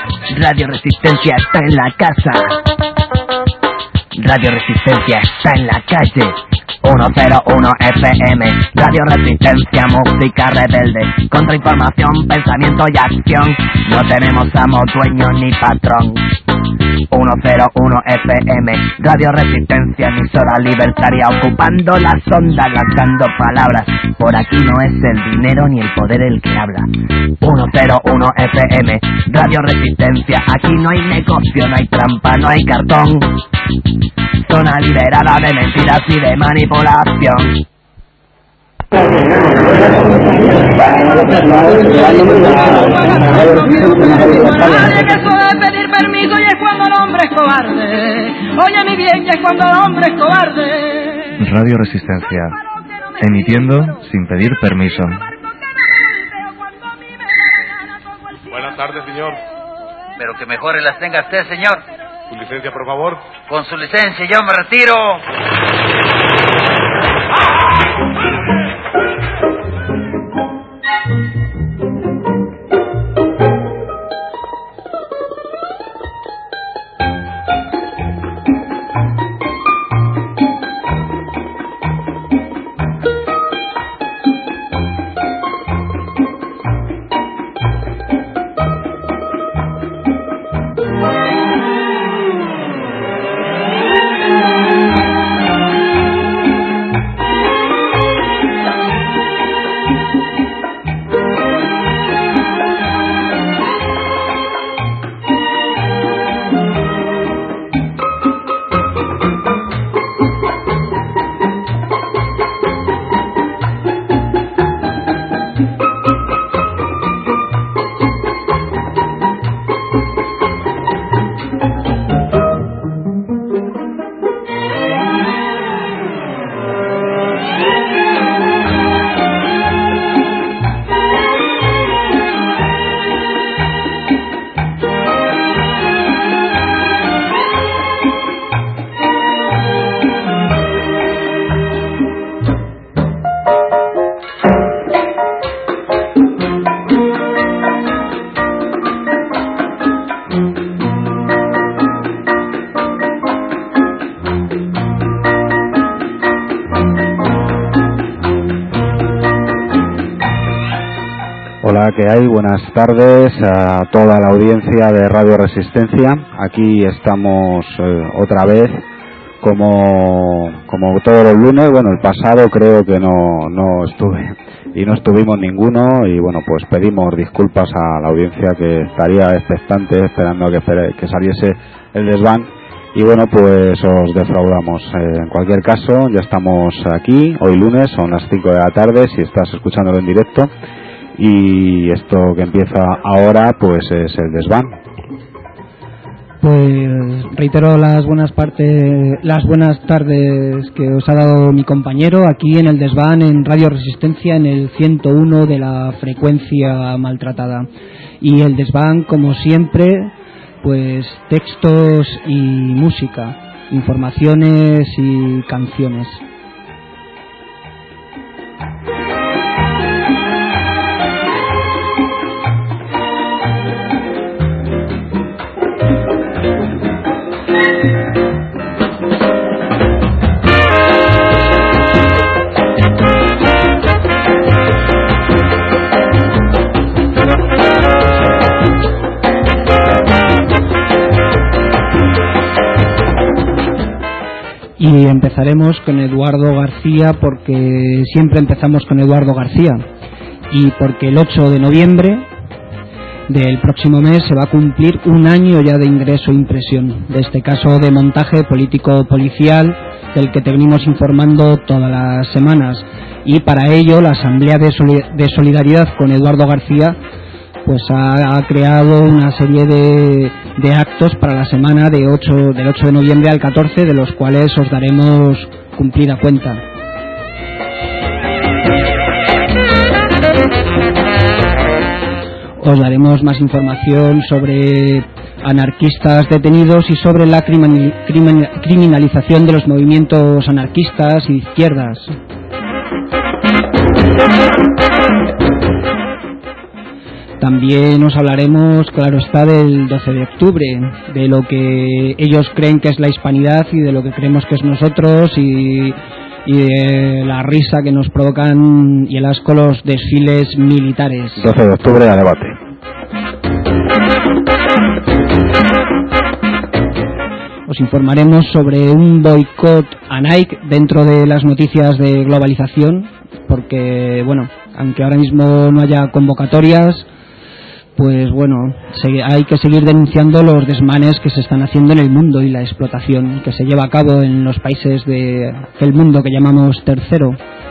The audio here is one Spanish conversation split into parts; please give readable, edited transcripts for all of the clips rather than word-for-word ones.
Radio Resistencia está en la casa. Radio Resistencia está en la calle. 101 FM, Radio Resistencia, música rebelde, contrainformación, pensamiento y acción. No tenemos amo, dueño ni patrón. 101 FM, Radio Resistencia, emisora libertaria, ocupando las ondas, lanzando palabras. Por aquí no es el dinero ni el poder el que habla. 101 FM, Radio Resistencia, aquí no hay negocio, no hay trampa, no hay cartón. Zona liberada de mentiras y de manipulación. Nadie que suele pedir permiso y es cuando el hombre es cobarde. Oye mi bien, y es cuando el hombre es cobarde. Radio Resistencia, emitiendo sin pedir permiso. Buenas tardes, señor. Pero que mejores las tenga usted, señor. ¿Su licencia, por favor? Con su licencia, yo me retiro. Hola, ¿qué hay? Buenas tardes a toda la audiencia de Radio Resistencia. Aquí estamos otra vez, como todos los lunes. Bueno, el pasado creo que no estuve y no estuvimos ninguno, y bueno, pues pedimos disculpas a la audiencia que estaría expectante esperando a que saliese el desván, y bueno, pues os defraudamos. En cualquier caso, ya estamos aquí, hoy lunes, son las 5 de la tarde, si estás escuchándolo en directo. Y esto que empieza ahora pues es el desván. Pues reitero las buenas tardes que os ha dado mi compañero aquí en el desván en Radio Resistencia, en el 101 de la frecuencia maltratada. Y el desván, como siempre, pues textos y música, informaciones y canciones. Y empezaremos con Eduardo García, porque siempre empezamos con Eduardo García, y porque el 8 de noviembre del próximo mes se va a cumplir un año ya de ingreso e impresión de este caso de montaje político-policial del que te venimos informando todas las semanas. Y para ello la Asamblea de Solidaridad con Eduardo García pues ha creado una serie de actos para la semana del 8 de noviembre al 14, de los cuales os daremos cumplida cuenta. Os daremos más información sobre anarquistas detenidos y sobre la criminalización de los movimientos anarquistas y izquierdas. también os hablaremos, claro está, del 12 de octubre, de lo que ellos creen que es la hispanidad y de lo que creemos que es nosotros, y de la risa que nos provocan y el asco los desfiles militares. 12 de octubre a debate. Os informaremos sobre un boicot a Nike dentro de las noticias de globalización, porque, bueno, aunque ahora mismo no haya convocatorias, pues bueno, hay que seguir denunciando los desmanes que se están haciendo en el mundo y la explotación que se lleva a cabo en los países del mundo que llamamos tercero.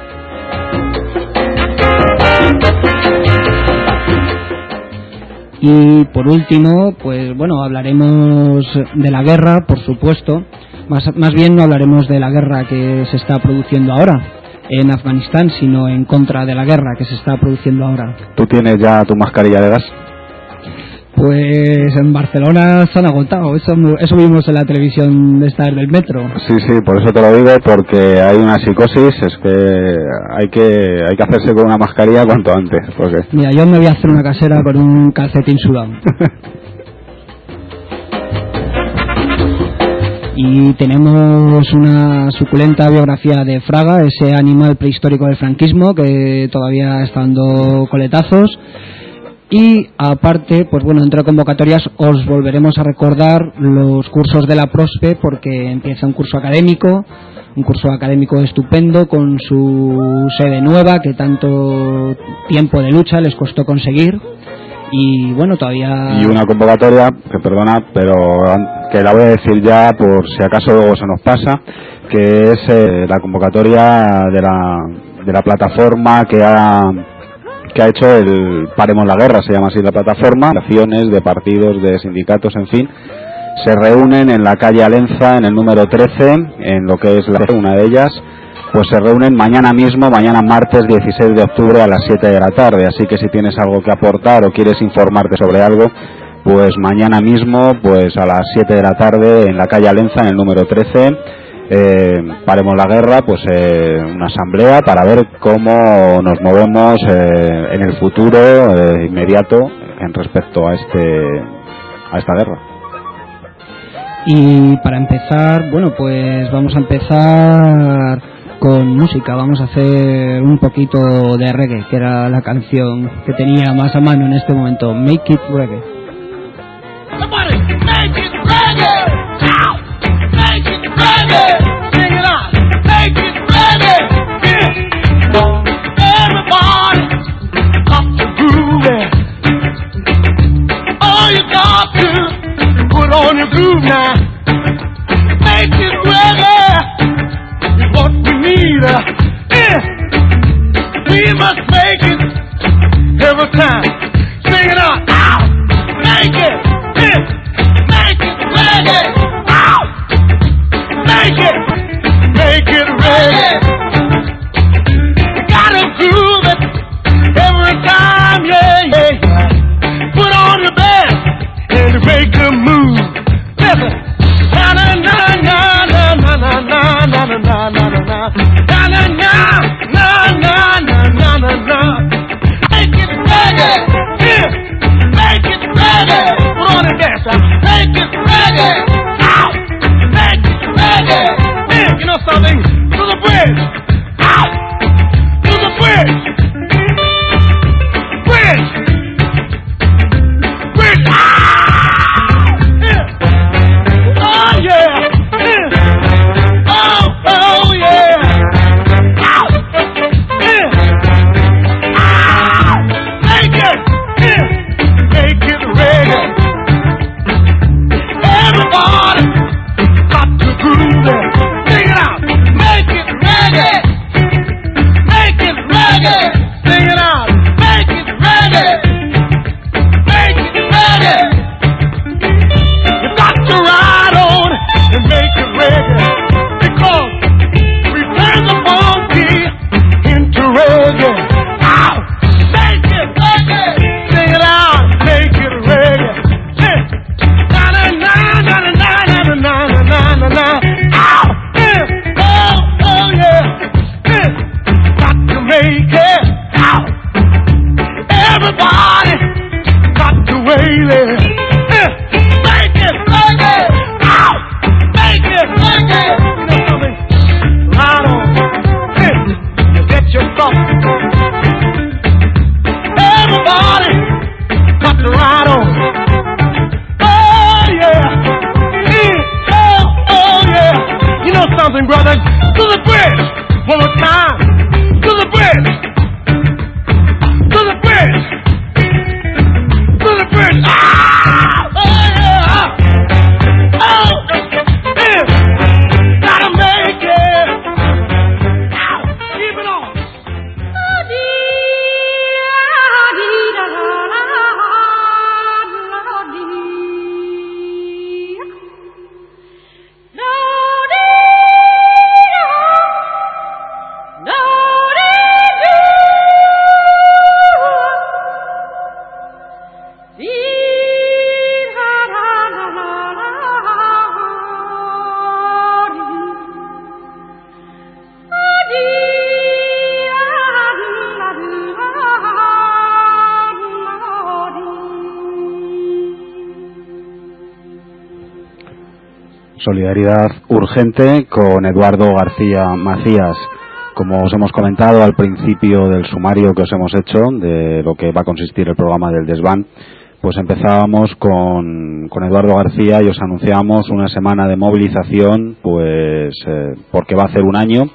Y por último, pues bueno, hablaremos de la guerra, por supuesto. Más bien no hablaremos de la guerra que se está produciendo ahora en Afganistán, sino en contra de la guerra que se está produciendo ahora. ¿Tú tienes ya tu mascarilla de gas? Pues en Barcelona se han agotado, eso vimos en la televisión de estar del metro. Sí, por eso te lo digo, porque hay una psicosis, es que hay que hacerse con una mascarilla cuanto antes. Porque... Mira, yo me voy a hacer una casera con un calcetín sudado. Y tenemos una suculenta biografía de Fraga, ese animal prehistórico del franquismo que todavía está dando coletazos. Y aparte, pues bueno, entre convocatorias os volveremos a recordar los cursos de la PROSPE, porque empieza un curso académico estupendo con su sede nueva que tanto tiempo de lucha les costó conseguir. Y bueno, todavía... Y una convocatoria, que perdona, pero que la voy a decir ya por si acaso luego se nos pasa, que es la convocatoria de la plataforma que ha hecho el Paremos la Guerra, se llama así la plataforma. Acciones de partidos, de sindicatos, en fin, se reúnen en la calle Alenza, en el número 13, en lo que es una de ellas. Pues se reúnen mañana mismo, mañana martes 16 de octubre a las 7 de la tarde, así que si tienes algo que aportar o quieres informarte sobre algo, pues mañana mismo, pues a las 7 de la tarde en la calle Alenza, en el número 13, Paremos la Guerra, pues una asamblea para ver cómo nos movemos en el futuro inmediato en respecto a esta guerra. Y para empezar, bueno, pues vamos a empezar con música. Vamos a hacer un poquito de reggae, que era la canción que tenía más a mano en este momento. Make It Reggae. Somebody, make it reggae. Now, make it reggae. Sing it out. Make it reggae. Yeah. Everybody, got to groove it. Oh, you got to put on your groove now. Make it reggae. What we need, we must make it every time. Sing it out, ow, make it reggae, ow, make it reggae. We gotta groove it every time, yeah. Put on your best and make a move. Listen, na na na na na na na na na na na. Make it reggae, yeah. Make it reggae. Put on the dance, make it reggae. Ow, make it reggae. Yeah, you know something? To the bridge. Ow, to the bridge. Bridge. Bridge. Ow. Yeah. Oh yeah. Yeah. Oh yeah. baby. Make it, out, make it. You know something? Ride on, you get your thoughts. Everybody got to ride on. Oh yeah, oh yeah. You know something, brother? To the bridge, one more time. To the bridge. To the bridge. To the bridge. Ah! Oh yeah. Oh yeah. Gotta make it. Ow. Keep it on. Solidaridad urgente con Eduardo García Macías. Como os hemos comentado al principio del sumario que os hemos hecho de lo que va a consistir el programa del desván, pues empezábamos con Eduardo García y os anunciábamos una semana de movilización, pues porque va a hacer un año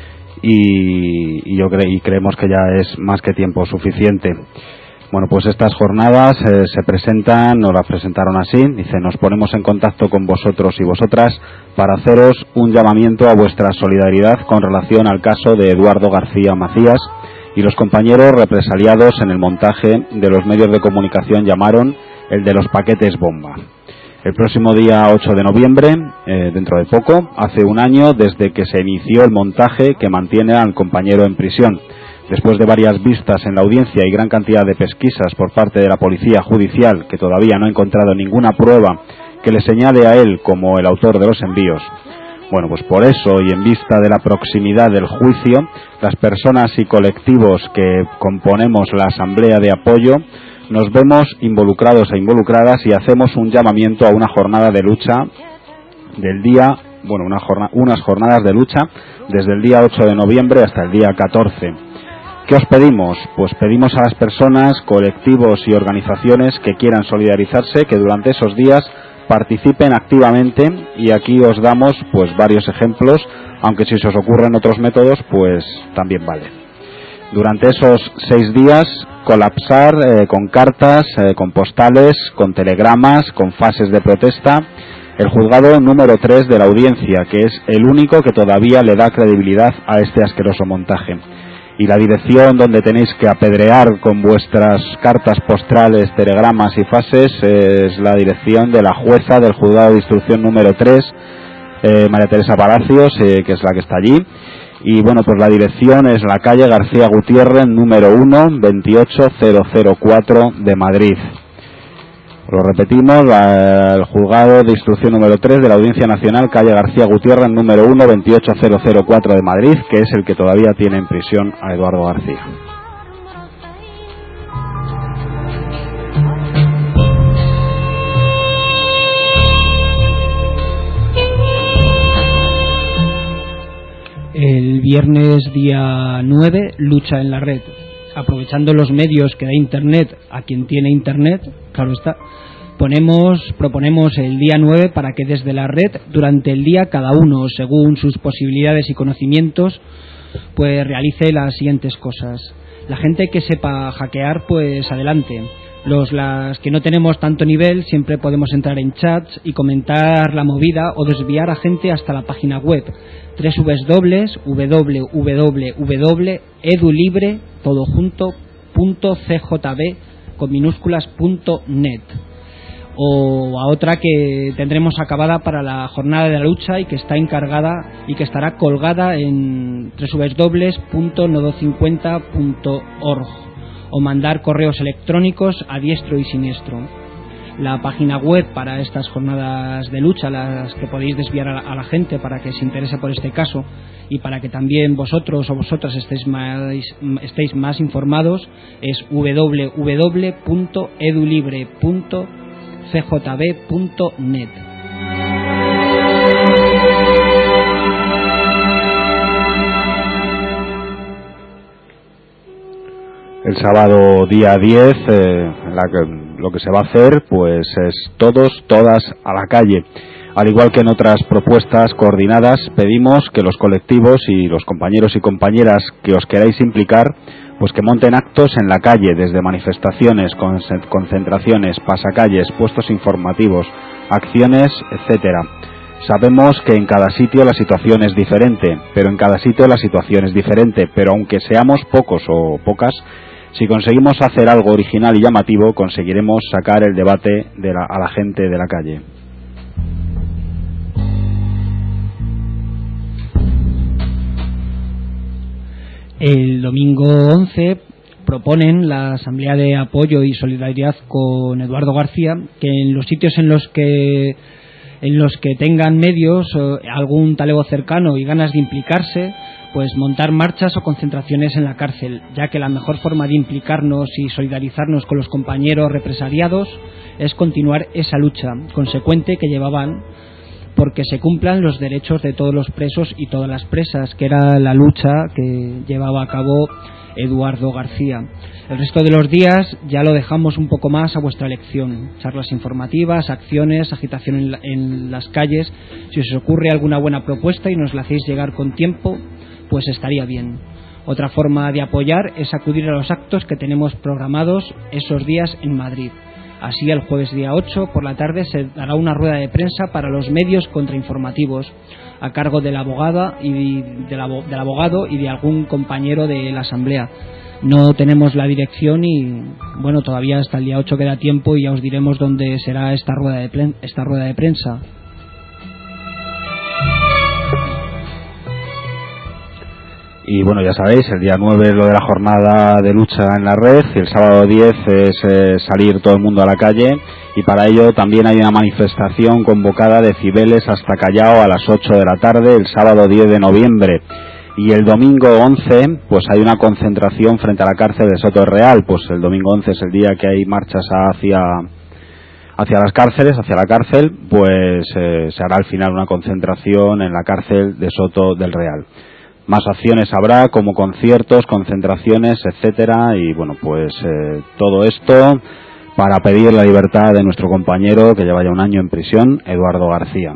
y creemos que ya es más que tiempo suficiente. Bueno, pues estas jornadas se presentan, nos las presentaron así, dice: nos ponemos en contacto con vosotros y vosotras para haceros un llamamiento a vuestra solidaridad con relación al caso de Eduardo García Macías y los compañeros represaliados en el montaje de los medios de comunicación llamaron el de los paquetes bomba. El próximo día 8 de noviembre, dentro de poco, hace un año desde que se inició el montaje que mantiene al compañero en prisión. Después de varias vistas en la audiencia y gran cantidad de pesquisas por parte de la Policía Judicial, que todavía no ha encontrado ninguna prueba que le señale a él como el autor de los envíos. Bueno, pues por eso, y en vista de la proximidad del juicio, las personas y colectivos que componemos la Asamblea de Apoyo nos vemos involucrados e involucradas y hacemos un llamamiento a una jornada de lucha del día, unas jornadas de lucha desde el día 8 de noviembre hasta el día 14. ¿Qué os pedimos? Pues pedimos a las personas, colectivos y organizaciones que quieran solidarizarse que durante esos días participen activamente, y aquí os damos pues varios ejemplos, aunque si se os ocurren otros métodos pues también vale. Durante esos 6 días colapsar con cartas, con postales, con telegramas, con fases de protesta el juzgado número 3 de la audiencia, que es el único que todavía le da credibilidad a este asqueroso montaje. Y la dirección donde tenéis que apedrear con vuestras cartas postales, telegramas y fases es la dirección de la jueza del juzgado de instrucción número 3, María Teresa Palacios, que es la que está allí. Y bueno, pues la dirección es la calle García Gutiérrez número 1, 28004 de Madrid. Lo repetimos, el juzgado de instrucción número 3 de la Audiencia Nacional, calle García Gutiérrez, número 1, 28004 de Madrid, que es el que todavía tiene en prisión a Eduardo García. El viernes día 9, lucha en la red. Aprovechando los medios que da Internet a quien tiene Internet, claro está, proponemos el día 9 para que desde la red, durante el día, cada uno, según sus posibilidades y conocimientos, pues realice las siguientes cosas. La gente que sepa hackear, pues adelante. Las que no tenemos tanto nivel, siempre podemos entrar en chats y comentar la movida o desviar a gente hasta la página web www.edulibre.cjb.net, o a otra que tendremos acabada para la jornada de la lucha y que está encargada y que estará colgada en www.nodo50.org, o mandar correos electrónicos a diestro y siniestro. la página web para estas jornadas de lucha, las que podéis desviar a la gente para que se interese por este caso y para que también vosotros o vosotras estéis más informados, es www.edulibre.cjb.net. El sábado día 10, lo que se va a hacer pues es todas a la calle. Al igual que en otras propuestas coordinadas, pedimos que los colectivos y los compañeros y compañeras que os queráis implicar, pues que monten actos en la calle, desde manifestaciones, concentraciones, pasacalles, puestos informativos, acciones, etcétera. Sabemos que en cada sitio la situación es diferente, pero aunque seamos pocos o pocas, si conseguimos hacer algo original y llamativo, conseguiremos sacar el debate a la gente de la calle. El domingo 11 proponen la Asamblea de Apoyo y Solidaridad con Eduardo García que en los sitios en los que tengan medios, algún talego cercano y ganas de implicarse, pues montar marchas o concentraciones en la cárcel, ya que la mejor forma de implicarnos y solidarizarnos con los compañeros represaliados es continuar esa lucha consecuente que llevaban porque se cumplan los derechos de todos los presos y todas las presas, que era la lucha que llevaba a cabo Eduardo García. El resto de los días ya lo dejamos un poco más a vuestra elección. Charlas informativas, acciones, agitación en las calles. Si os ocurre alguna buena propuesta y nos la hacéis llegar con tiempo, pues estaría bien. Otra forma de apoyar es acudir a los actos que tenemos programados esos días en Madrid. Así, el jueves día 8 por la tarde se dará una rueda de prensa para los medios contrainformativos a cargo del abogado y de algún compañero de la Asamblea. No tenemos la dirección y, bueno, todavía hasta el día 8 queda tiempo y ya os diremos dónde será esta rueda de prensa. Y bueno, ya sabéis, el día 9 es lo de la jornada de lucha en la red y el sábado 10 es salir todo el mundo a la calle, y para ello también hay una manifestación convocada de Cibeles hasta Callao a las 8 de la tarde el sábado 10 de noviembre. Y el domingo 11 pues hay una concentración frente a la cárcel de Soto Real. Pues el domingo 11 es el día que hay marchas hacia las cárceles, hacia la cárcel, pues se hará al final una concentración en la cárcel de Soto del Real. Más acciones habrá, como conciertos, concentraciones, etcétera, y bueno, pues todo esto para pedir la libertad de nuestro compañero que lleva ya un año en prisión, Eduardo García.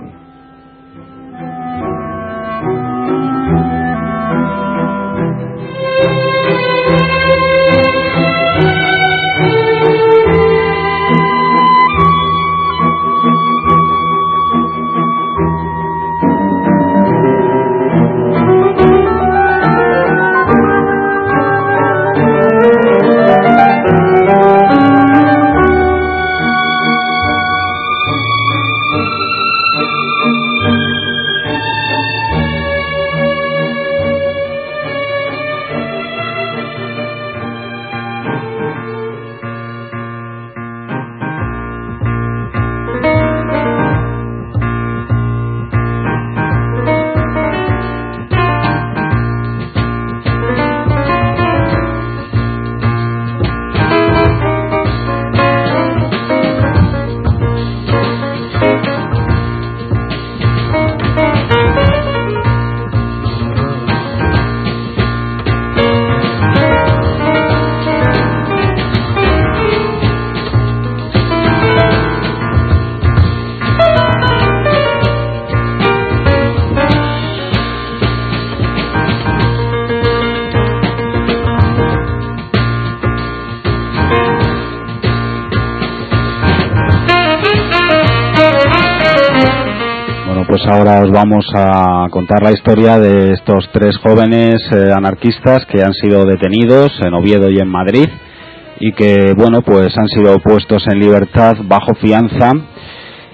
Pues ahora os vamos a contar la historia de estos tres jóvenes anarquistas que han sido detenidos en Oviedo y en Madrid y que, bueno, pues han sido puestos en libertad bajo fianza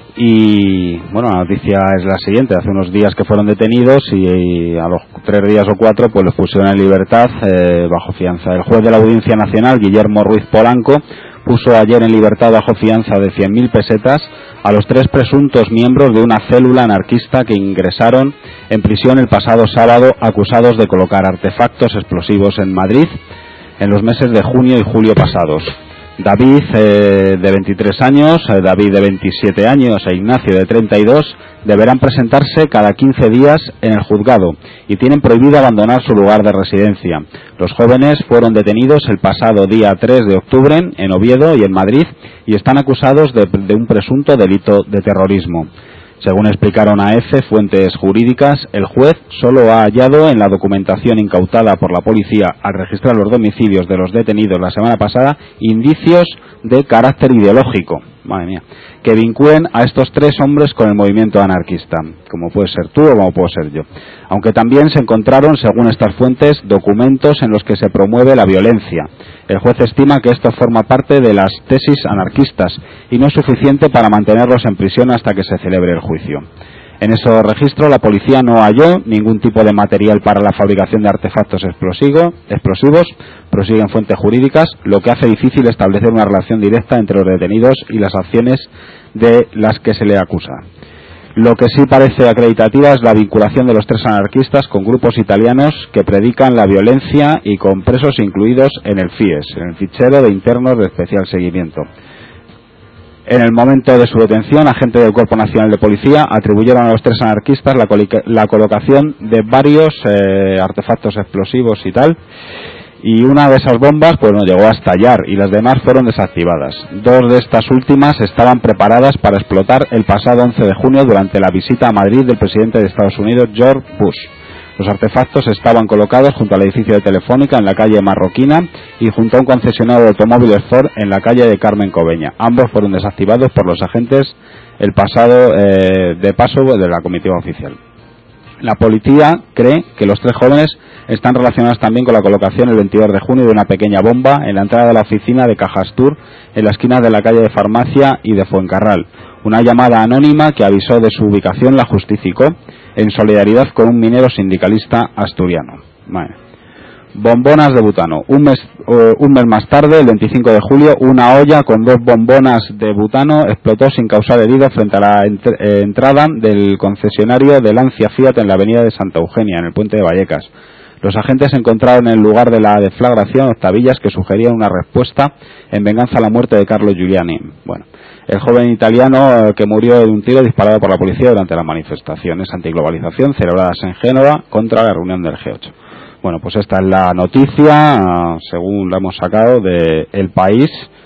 Y bueno, la noticia es la siguiente: hace unos días que fueron detenidos y a los 3 días o 4 pues los pusieron en libertad bajo fianza. El juez de la Audiencia Nacional, Guillermo Ruiz Polanco, puso ayer en libertad bajo fianza de 100.000 pesetas a los 3 presuntos miembros de una célula anarquista que ingresaron en prisión el pasado sábado acusados de colocar artefactos explosivos en Madrid en los meses de junio y julio pasados. David, de 23 años, David, de 27 años e Ignacio, de 32, deberán presentarse cada 15 días en el juzgado y tienen prohibido abandonar su lugar de residencia. Los jóvenes fueron detenidos el pasado día 3 de octubre en Oviedo y en Madrid y están acusados de un presunto delito de terrorismo. Según explicaron a EFE fuentes jurídicas, el juez solo ha hallado en la documentación incautada por la policía al registrar los domicilios de los detenidos la semana pasada indicios de carácter ideológico, madre mía, que vinculen a estos 3 hombres con el movimiento anarquista, como puede ser tú o como puedo ser yo. Aunque también se encontraron, según estas fuentes, documentos en los que se promueve la violencia. El juez estima que esto forma parte de las tesis anarquistas y no es suficiente para mantenerlos en prisión hasta que se celebre el juicio. En ese registro la policía no halló ningún tipo de material para la fabricación de artefactos explosivos, prosiguen fuentes jurídicas, lo que hace difícil establecer una relación directa entre los detenidos y las acciones de las que se le acusa. Lo que sí parece acreditativa es la vinculación de los 3 anarquistas con grupos italianos que predican la violencia y con presos incluidos en el FIES, en el fichero de internos de especial seguimiento. En el momento de su detención, agentes del Cuerpo Nacional de Policía atribuyeron a los 3 anarquistas la colocación de varios artefactos explosivos y tal, y una de esas bombas pues no llegó a estallar y las demás fueron desactivadas. 2 de estas últimas estaban preparadas para explotar el pasado 11 de junio durante la visita a Madrid del presidente de Estados Unidos, George Bush. Los artefactos estaban colocados junto al edificio de Telefónica en la calle Marroquina y junto a un concesionario de automóviles Ford en la calle de Carmen Cobeña. Ambos fueron desactivados por los agentes el pasado de paso de la comitiva oficial. La policía cree que los 3 jóvenes están relacionados también con la colocación el 22 de junio de una pequeña bomba en la entrada de la oficina de Cajastur en la esquina de la calle de Farmacia y de Fuencarral. Una llamada anónima que avisó de su ubicación la justificó en solidaridad con un minero sindicalista asturiano. Vale. Bombonas de butano. Un mes más tarde, el 25 de julio, una olla con 2 bombonas de butano explotó sin causar heridos frente a la entrada del concesionario de Lancia Fiat en la avenida de Santa Eugenia, en el puente de Vallecas. Los agentes encontraron en el lugar de la deflagración octavillas que sugerían una respuesta en venganza a la muerte de Carlo Giuliani. Bueno, el joven italiano que murió de un tiro disparado por la policía durante las manifestaciones antiglobalización celebradas en Génova contra la reunión del G8. Bueno, pues esta es la noticia, según la hemos sacado de El País,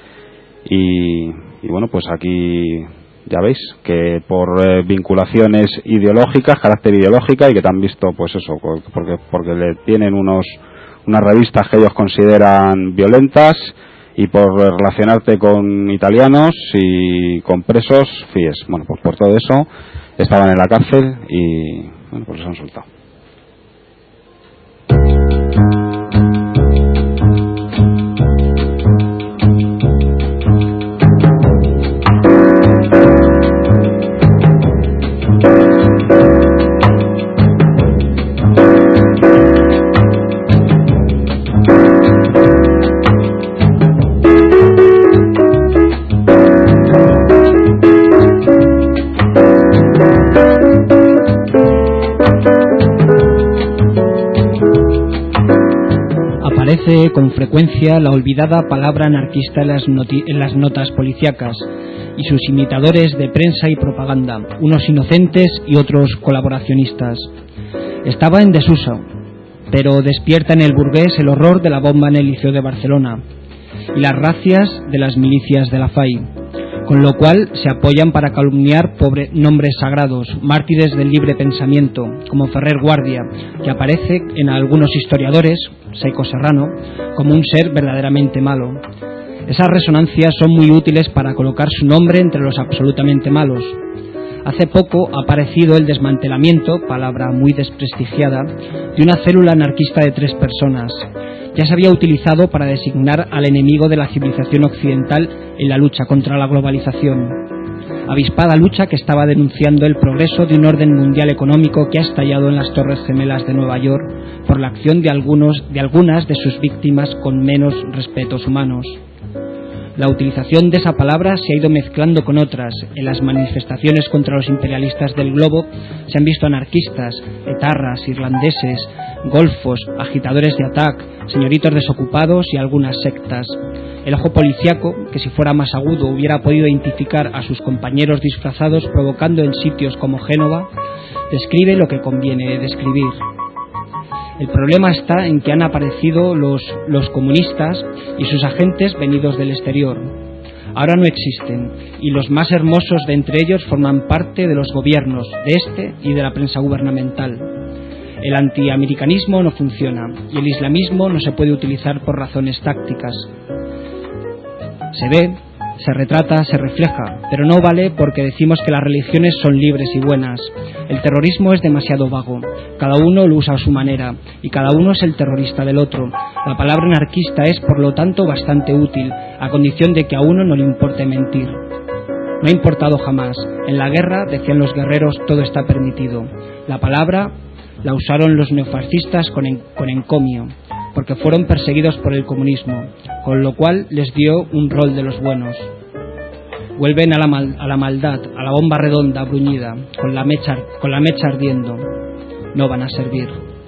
y bueno, pues aquí ya veis que por vinculaciones ideológicas, carácter ideológica, y que te han visto, pues eso, porque le tienen unas revistas que ellos consideran violentas, y por relacionarte con italianos y con presos, FIES. Bueno, pues por todo eso estaban en la cárcel y bueno, pues los han soltado. Aparece con frecuencia la olvidada palabra anarquista en las notas policíacas y sus imitadores de prensa y propaganda, unos inocentes y otros colaboracionistas. Estaba en desuso, pero despierta en el burgués el horror de la bomba en el Liceo de Barcelona y las racias de las milicias de la FAI, con lo cual se apoyan para calumniar nombres sagrados, mártires del libre pensamiento, como Ferrer Guardia, que aparece en algunos historiadores, Saico Serrano, como un ser verdaderamente malo. Esas resonancias son muy útiles para colocar su nombre entre los absolutamente malos. Hace poco ha aparecido el desmantelamiento, palabra muy desprestigiada, de una célula anarquista de 3 personas. Ya se había utilizado para designar al enemigo de la civilización occidental en la lucha contra la globalización. avispada lucha que estaba denunciando el progreso de un orden mundial económico que ha estallado en las Torres Gemelas de Nueva York por la acción de algunas de sus víctimas con menos respetos humanos. La utilización de esa palabra se ha ido mezclando con otras. En las manifestaciones contra los imperialistas del globo se han visto anarquistas, etarras, irlandeses, golfos, agitadores de ATAC, señoritos desocupados y algunas sectas. El ojo policíaco, que si fuera más agudo hubiera podido identificar a sus compañeros disfrazados provocando en sitios como Génova, describe lo que conviene describir. El problema está en que han aparecido los comunistas y sus agentes venidos del exterior. Ahora no existen, y los más hermosos de entre ellos forman parte de los gobiernos, de este y de la prensa gubernamental. El antiamericanismo no funciona, y el islamismo no se puede utilizar por razones tácticas. Se ve, se retrata, se refleja, pero no vale porque decimos que las religiones son libres y buenas. El terrorismo es demasiado vago, cada uno lo usa a su manera, y cada uno es el terrorista del otro. La palabra anarquista es, por lo tanto, bastante útil, a condición de que a uno no le importe mentir. No ha importado jamás. En la guerra, decían los guerreros, todo está permitido. La palabra la usaron los neofascistas con encomio, porque fueron perseguidos por el comunismo, con lo cual les dio un rol de los buenos. Vuelven a la maldad, a la bomba redonda bruñida, con la mecha ardiendo. No van a servir.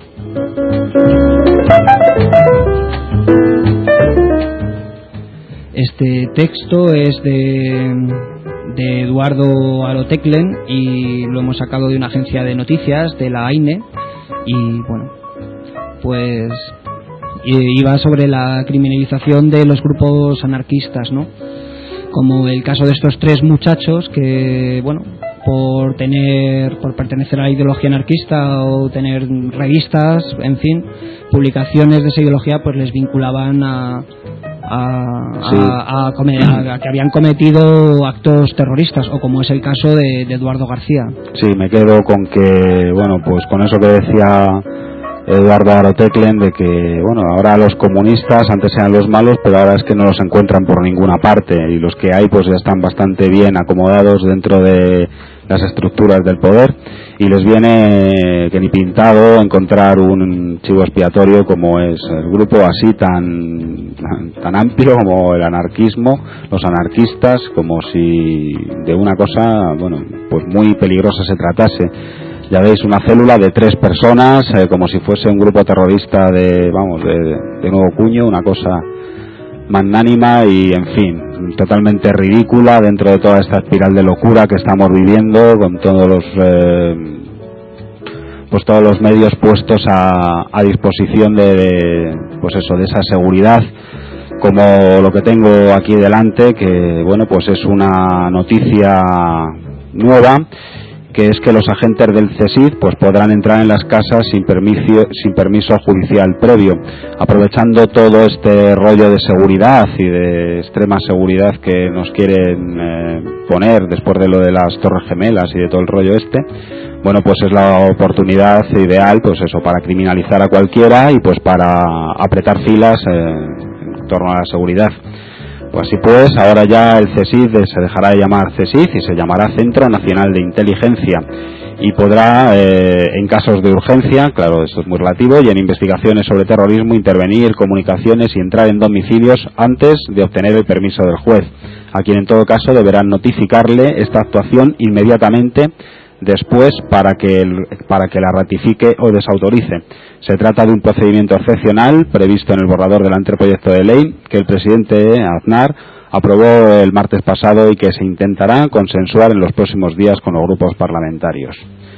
Este texto es de Eduardo Aroteclen y lo hemos sacado de una agencia de noticias, de la AINE, y bueno, pues iba sobre la criminalización de los grupos anarquistas, ¿no? Como el caso de estos tres muchachos que, bueno, por pertenecer a la ideología anarquista o tener revistas, en fin, publicaciones de esa ideología, pues les vinculaban a que habían cometido actos terroristas, o como es el caso de Eduardo García. Sí, me quedo con que, bueno, pues con eso que decía Eduardo Aroteclen, de que, bueno, ahora los comunistas antes eran los malos, pero ahora es que no los encuentran por ninguna parte, y los que hay pues ya están bastante bien acomodados dentro de las estructuras del poder, y les viene que ni pintado encontrar un chivo expiatorio como es el grupo así tan amplio como el anarquismo, los anarquistas, como si de una cosa, bueno, pues muy peligrosa se tratase. Ya veis, una célula de 3 personas, como si fuese un grupo terrorista de nuevo cuño, una cosa magnánima y, en fin, totalmente ridícula dentro de toda esta espiral de locura que estamos viviendo, con todos los medios puestos a disposición de esa seguridad, como lo que tengo aquí delante, que, bueno, pues es una noticia nueva, que es que los agentes del CSIC pues podrán entrar en las casas sin permiso judicial previo, aprovechando todo este rollo de seguridad y de extrema seguridad que nos quieren poner después de lo de las Torres Gemelas y de todo el rollo este. Bueno, pues es la oportunidad ideal, pues eso, para criminalizar a cualquiera y pues para apretar filas en torno a la seguridad. Pues así pues, ahora ya el CSIC se dejará de llamar CSIC y se llamará Centro Nacional de Inteligencia, y podrá, en casos de urgencia, claro, esto es muy relativo, y en investigaciones sobre terrorismo, intervenir comunicaciones y entrar en domicilios antes de obtener el permiso del juez, a quien en todo caso deberán notificarle esta actuación inmediatamente después para que la ratifique o desautorice. Se trata de un procedimiento excepcional previsto en el borrador del anteproyecto de ley que el presidente Aznar aprobó el martes pasado y que se intentará consensuar en los próximos días con los grupos parlamentarios.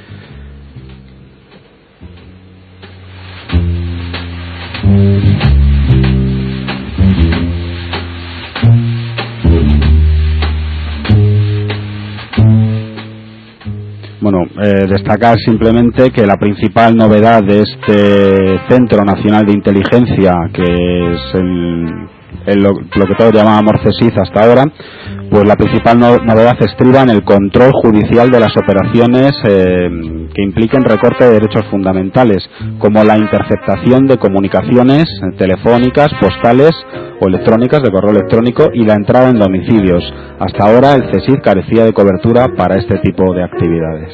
Bueno, destacar simplemente que la principal novedad de este Centro Nacional de Inteligencia, que es lo que todos llamábamos CSIC hasta ahora, pues la principal novedad estriba en el control judicial de las operaciones que impliquen recorte de derechos fundamentales, como la interceptación de comunicaciones telefónicas, postales o electrónicas, de correo electrónico, y la entrada en domicilios. Hasta ahora el CSIC carecía de cobertura para este tipo de actividades.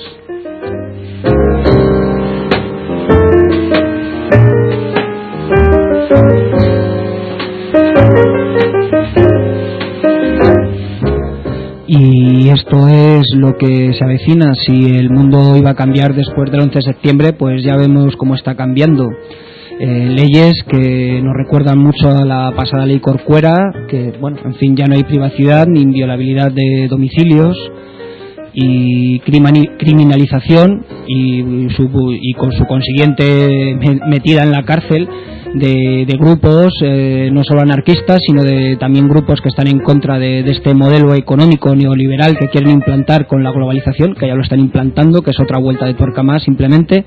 Y esto es lo que se avecina. Si el mundo iba a cambiar después del 11 de septiembre, pues ya vemos cómo está cambiando. Leyes que nos recuerdan mucho a la pasada ley Corcuera, que, bueno, en fin, ya no hay privacidad ni inviolabilidad de domicilios, y criminalización y con su consiguiente metida en la cárcel de grupos, no solo anarquistas, sino de también grupos que están en contra de este modelo económico neoliberal que quieren implantar con la globalización, que ya lo están implantando, que es otra vuelta de tuerca más simplemente.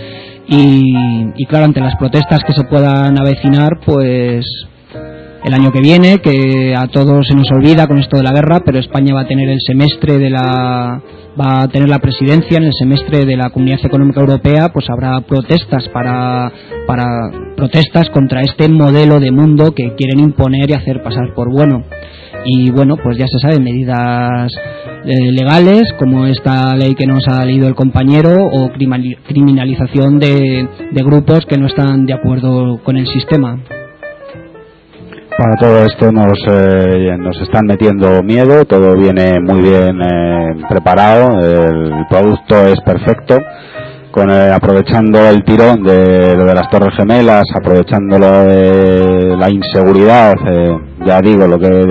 Y claro, ante las protestas que se puedan avecinar, pues el año que viene, que a todos se nos olvida con esto de la guerra, pero España va a tener va a tener la presidencia en el semestre de la Comunidad Económica Europea, pues habrá protestas protestas contra este modelo de mundo que quieren imponer y hacer pasar por bueno. Y bueno, pues ya se sabe, medidas legales, como esta ley que nos ha leído el compañero, o criminalización de grupos que no están de acuerdo con el sistema. Para todo esto nos están metiendo miedo, todo viene muy bien preparado, el producto es perfecto, aprovechando el tirón de lo de las Torres Gemelas, aprovechando lo de la inseguridad, ya digo,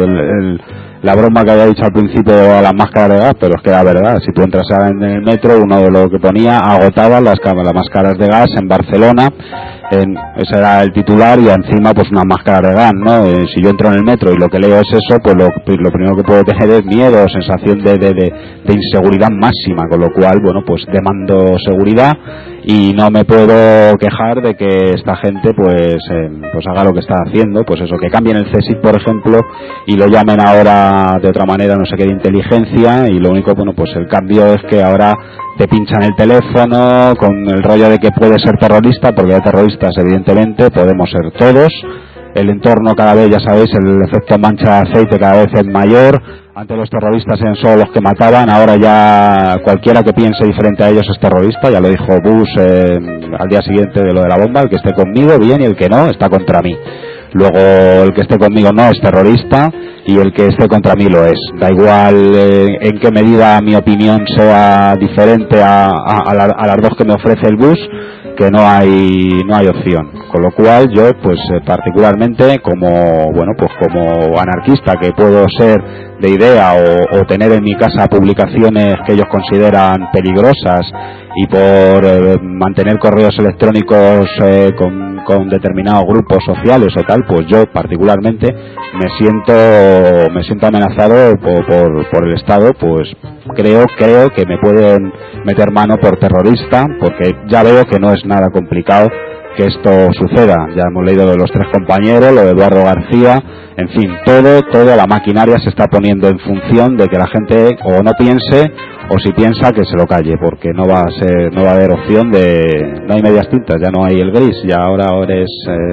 la broma que había dicho al principio a las máscaras de gas, pero es que era verdad. Si tú entras en el metro, uno de lo que ponía, agotadas las máscaras de gas en Barcelona, ese era el titular, y encima pues una máscara de gas, ¿no? Si yo entro en el metro y lo que leo es eso, pues lo primero que puedo tener es miedo, sensación de inseguridad máxima, con lo cual, bueno, pues demando seguridad, y no me puedo quejar de que esta gente pues haga lo que está haciendo, pues eso, que cambien el CSIC, por ejemplo, y lo llamen ahora de otra manera, no sé qué, de inteligencia, y lo único, bueno, pues el cambio es que ahora te pinchan el teléfono con el rollo de que puedes ser terrorista, porque de terroristas evidentemente podemos ser todos. El entorno cada vez, ya sabéis, el efecto mancha de aceite cada vez es mayor. Antes los terroristas eran solo los que mataban, ahora ya cualquiera que piense diferente a ellos es terrorista. Ya lo dijo Bush al día siguiente de lo de la bomba: el que esté conmigo bien, y el que no está contra mí. Luego el que esté conmigo no es terrorista, y el que esté contra mí lo es. Da igual en qué medida mi opinión sea diferente a las dos que me ofrece el Bush, que no hay opción. Con lo cual yo, pues particularmente como anarquista, que puedo ser de idea o tener en mi casa publicaciones que ellos consideran peligrosas, y por mantener correos electrónicos con determinados grupos sociales o tal, pues yo particularmente me siento amenazado por el Estado. Pues creo que me pueden meter mano por terrorista, porque ya veo que no es nada complicado que esto suceda. Ya hemos leído de los tres compañeros, lo de Eduardo García, en fin, toda la maquinaria se está poniendo en función de que la gente o no piense, o si piensa, que se lo calle, porque no va a haber opción no hay medias tintas, ya no hay el gris, ya ahora o eres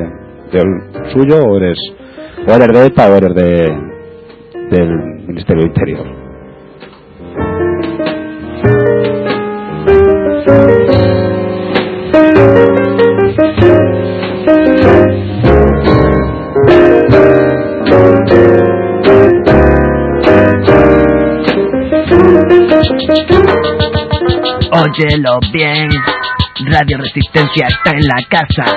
del suyo, o eres de ETA, o eres del Ministerio del Interior. Óyelo bien, Radio Resistencia está en la casa.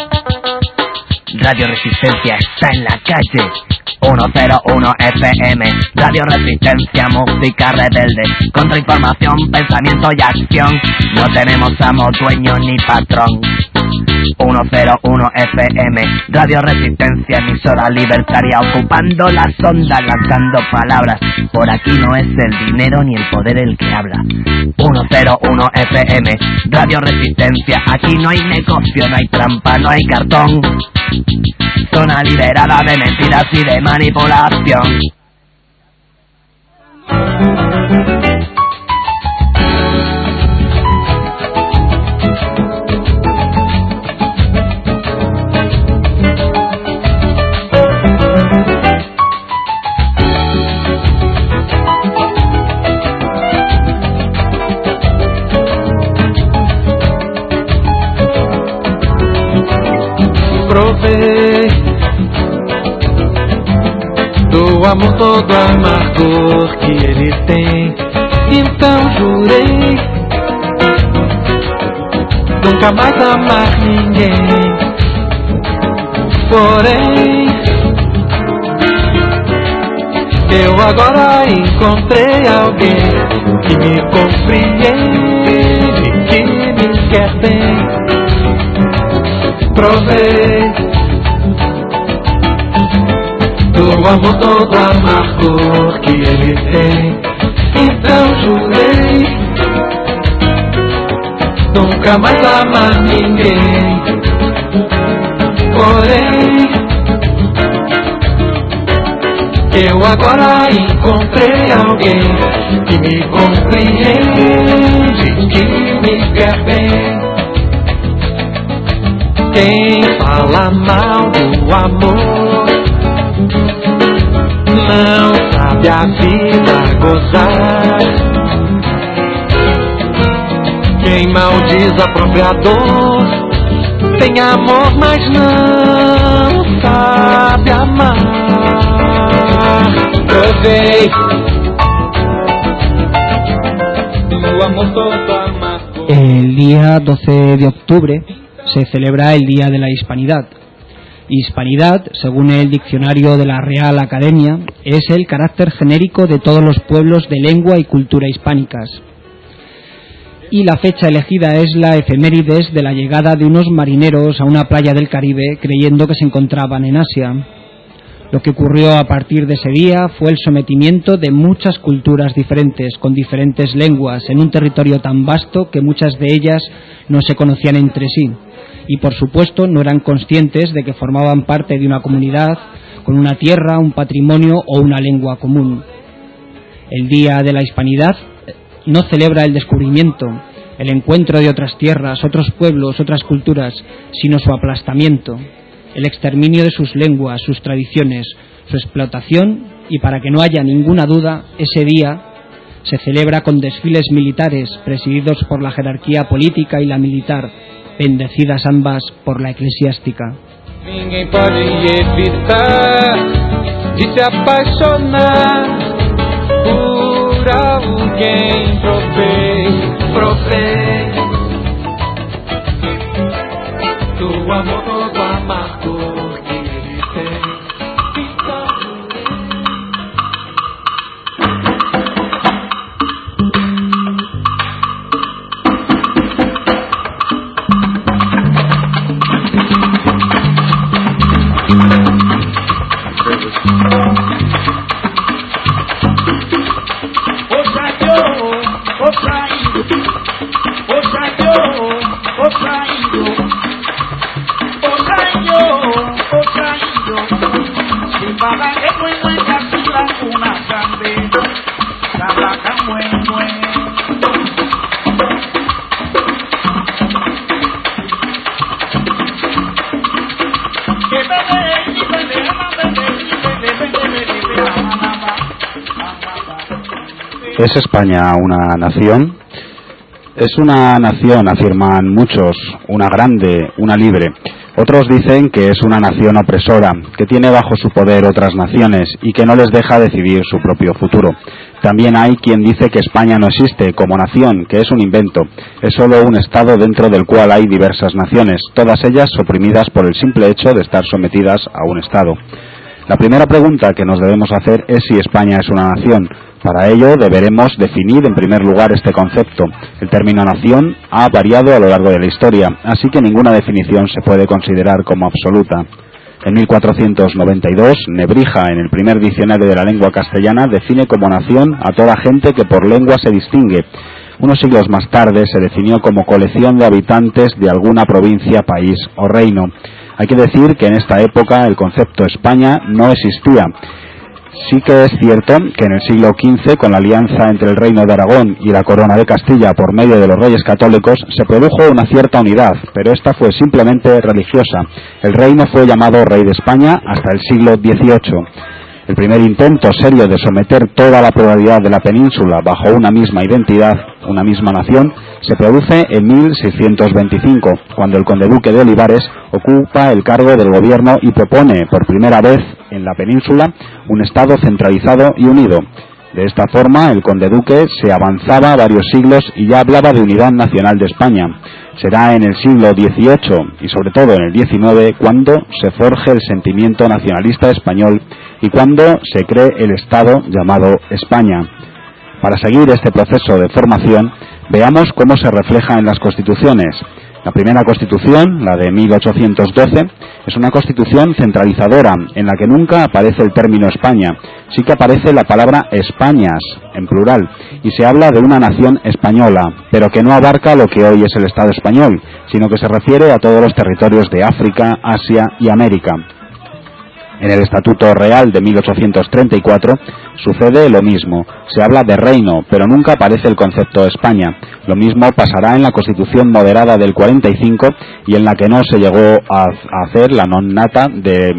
Radio Resistencia está en la calle. 101 FM, Radio Resistencia, música rebelde, contrainformación, pensamiento y acción. No tenemos amo, dueño ni patrón. 101 FM, Radio Resistencia, emisora libertaria, ocupando las ondas, lanzando palabras. Por aquí no es el dinero ni el poder el que habla. 101 FM, Radio Resistencia, aquí no hay negocio, no hay trampa, no hay cartón. Zona liberada de mentiras y de manipulación. amor todo amargor que ele tem. Então jurei nunca mais amar ninguém. Porém, eu agora encontrei alguém que me compreende, que me quer bem. Provei do amor todo amargor que ele tem. Então jurei nunca mais amar ninguém. Porém, eu agora encontrei alguém que me compreende, que me quer bem. Quem fala mal do amor não sabe a vida gozar. Quem maldiz a própria dor tem amor, mas não sabe amar. Provei do amor todo amargo. El día 12 de octubre se celebra el Día de la Hispanidad. Hispanidad, según el diccionario de la Real Academia, es el carácter genérico de todos los pueblos de lengua y cultura hispánicas. Y la fecha elegida es la efemérides de la llegada de unos marineros a una playa del Caribe creyendo que se encontraban en Asia. Lo que ocurrió a partir de ese día fue el sometimiento de muchas culturas diferentes, con diferentes lenguas, en un territorio tan vasto que muchas de ellas no se conocían entre sí. Y por supuesto no eran conscientes de que formaban parte de una comunidad con una tierra, un patrimonio o una lengua común. El Día de la Hispanidad no celebra el descubrimiento, el encuentro de otras tierras, otros pueblos, otras culturas, sino su aplastamiento, el exterminio de sus lenguas, sus tradiciones, su explotación, y para que no haya ninguna duda, ese día se celebra con desfiles militares presididos por la jerarquía política y la militar, bendecidas ambas por la eclesiástica. Ninguém pode evitar de se apaixonar por alguém. Provei do amor todo amargor que ele tem. ¿Es España una nación? Es una nación, afirman muchos, una grande, una libre. Otros dicen que es una nación opresora, que tiene bajo su poder otras naciones y que no les deja decidir su propio futuro. También hay quien dice que España no existe como nación, que es un invento, es solo un estado dentro del cual hay diversas naciones, todas ellas oprimidas por el simple hecho de estar sometidas a un estado. La primera pregunta que nos debemos hacer es si España es una nación. Para ello deberemos definir en primer lugar este concepto. El término nación ha variado a lo largo de la historia, así que ninguna definición se puede considerar como absoluta. En 1492, Nebrija, en el primer diccionario de la lengua castellana, define como nación a toda gente que por lengua se distingue. Unos siglos más tarde se definió como colección de habitantes de alguna provincia, país o reino. Hay que decir que en esta época el concepto España no existía. Sí que es cierto que en el siglo XV, con la alianza entre el Reino de Aragón y la Corona de Castilla por medio de los reyes católicos, se produjo una cierta unidad, pero esta fue simplemente religiosa. El reino fue llamado Rey de España hasta el siglo XVIII. El primer intento serio de someter toda la pluralidad de la península bajo una misma identidad, una misma nación, se produce en 1625, cuando el conde-duque de Olivares ocupa el cargo del gobierno y propone por primera vez en la península un Estado centralizado y unido. De esta forma, el conde-duque se avanzaba varios siglos y ya hablaba de unidad nacional de España. Será en el siglo XVIII y sobre todo en el XIX cuando se forje el sentimiento nacionalista español y cuando se cree el Estado llamado España. Para seguir este proceso de formación, veamos cómo se refleja en las constituciones. La primera constitución, la de 1812, es una constitución centralizadora en la que nunca aparece el término España. Sí que aparece la palabra Españas, en plural, y se habla de una nación española, pero que no abarca lo que hoy es el Estado español, sino que se refiere a todos los territorios de África, Asia y América. En el Estatuto Real de 1834 sucede lo mismo. Se habla de reino, pero nunca aparece el concepto España. Lo mismo pasará en la Constitución moderada del 45 y en la que no se llegó a hacer la non nata de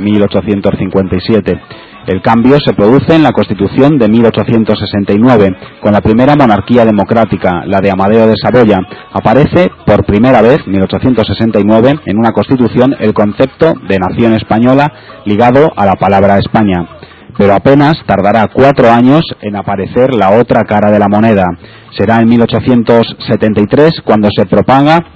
1857. El cambio se produce en la Constitución de 1869, con la primera monarquía democrática, la de Amadeo de Saboya. Aparece por primera vez, 1869, en una Constitución el concepto de nación española ligado a la palabra España. Pero apenas tardará 4 años en aparecer la otra cara de la moneda. Será en 1873 cuando se proponga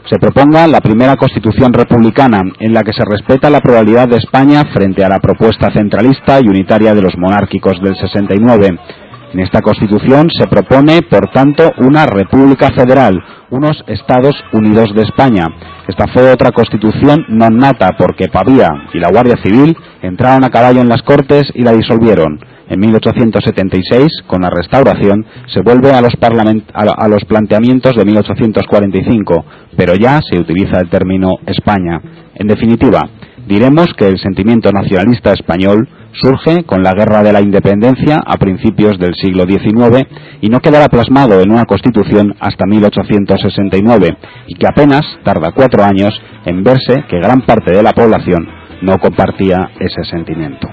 la primera Constitución republicana, en la que se respeta la pluralidad de España frente a la propuesta centralista y unitaria de los monárquicos del 69. En esta Constitución se propone, por tanto, una República Federal, unos Estados Unidos de España. Esta fue otra Constitución non nata, porque Pavía y la Guardia Civil entraron a caballo en las Cortes y la disolvieron. En 1876, con la Restauración, se vuelve a los planteamientos de 1845, pero ya se utiliza el término España. En definitiva, diremos que el sentimiento nacionalista español surge con la Guerra de la Independencia a principios del siglo XIX y no quedará plasmado en una Constitución hasta 1869, y que apenas tarda 4 años en verse que gran parte de la población no compartía ese sentimiento.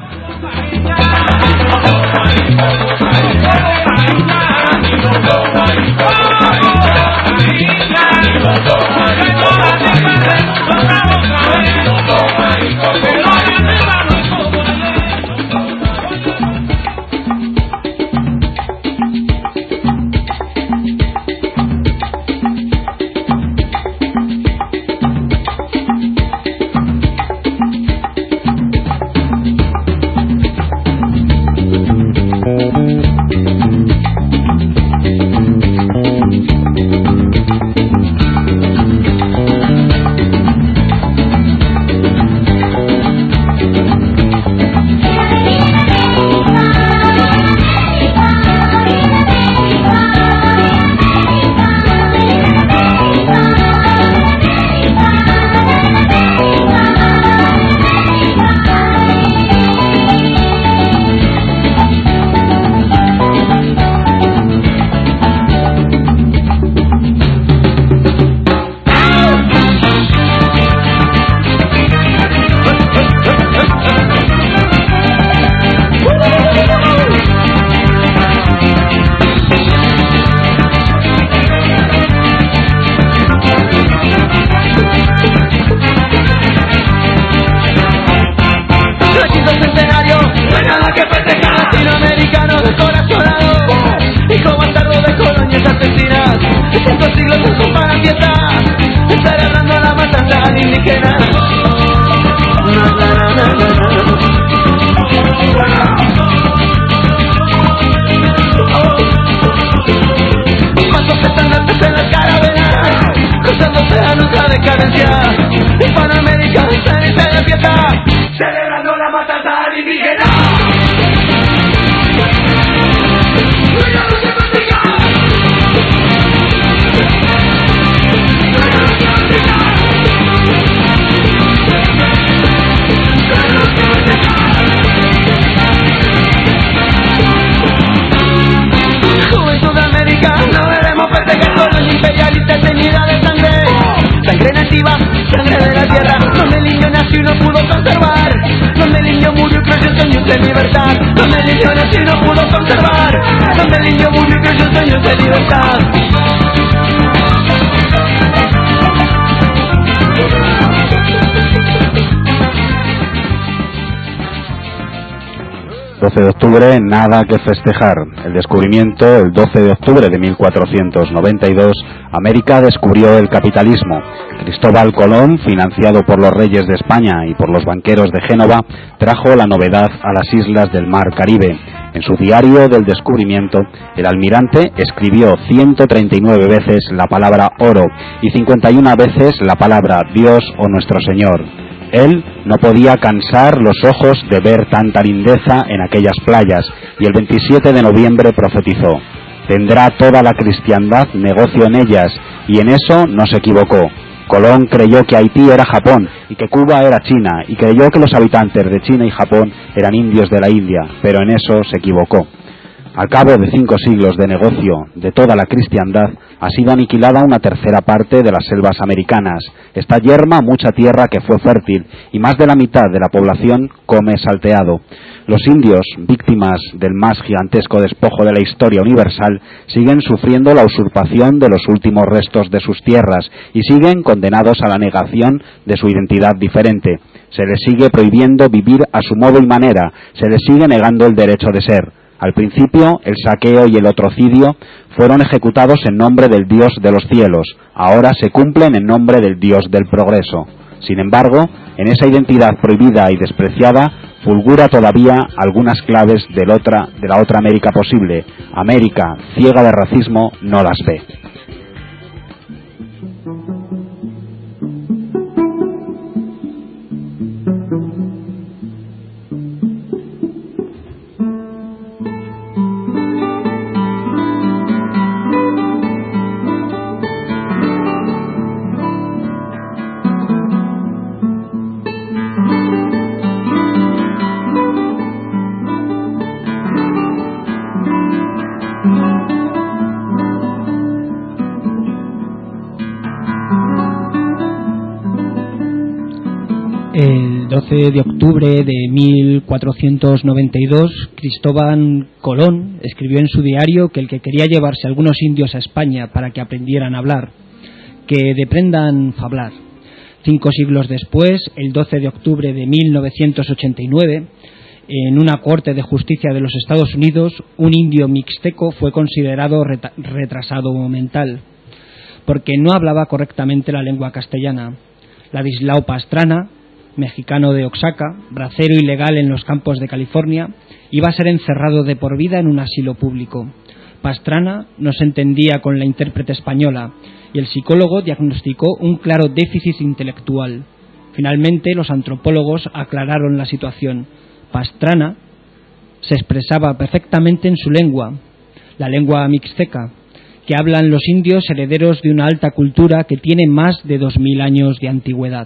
12 de octubre, nada que festejar. El descubrimiento, el 12 de octubre de 1492, América descubrió el capitalismo. Cristóbal Colón, financiado por los reyes de España y por los banqueros de Génova, trajo la novedad a las islas del Mar Caribe. En su diario del descubrimiento, el almirante escribió 139 veces la palabra oro y 51 veces la palabra Dios o Nuestro Señor. Él no podía cansar los ojos de ver tanta lindeza en aquellas playas y el 27 de noviembre profetizó: tendrá toda la cristiandad negocio en ellas, y en eso no se equivocó. Colón creyó que Haití era Japón y que Cuba era China, y creyó que los habitantes de China y Japón eran indios de la India, pero en eso se equivocó. Al cabo de 5 siglos de negocio de toda la cristiandad, ha sido aniquilada una tercera parte de las selvas americanas. Está yerma mucha tierra que fue fértil, y más de la mitad de la población come salteado. Los indios, víctimas del más gigantesco despojo de la historia universal, siguen sufriendo la usurpación de los últimos restos de sus tierras y siguen condenados a la negación de su identidad diferente. Se les sigue prohibiendo vivir a su modo y manera, se les sigue negando el derecho de ser. Al principio, el saqueo y el latrocidio fueron ejecutados en nombre del Dios de los cielos, ahora se cumplen en nombre del Dios del progreso. Sin embargo, en esa identidad prohibida y despreciada, fulgura todavía algunas claves de la otra América posible. América, ciega de racismo, no las ve. El 12 de octubre de 1492, Cristóbal Colón escribió en su diario que el que quería llevarse algunos indios a España para que aprendieran a hablar, que deprendan fablar. 5 siglos después, el 12 de octubre de 1989, en una corte de justicia de los Estados Unidos, un indio mixteco fue considerado retrasado mental, porque no hablaba correctamente la lengua castellana. Ladislao Pastrana, mexicano de Oaxaca, bracero ilegal en los campos de California, iba a ser encerrado de por vida en un asilo público. Pastrana no se entendía con la intérprete española y el psicólogo diagnosticó un claro déficit intelectual. Finalmente, los antropólogos aclararon la situación. Pastrana se expresaba perfectamente en su lengua, la lengua mixteca, que hablan los indios herederos de una alta cultura que tiene más de 2000 años de antigüedad.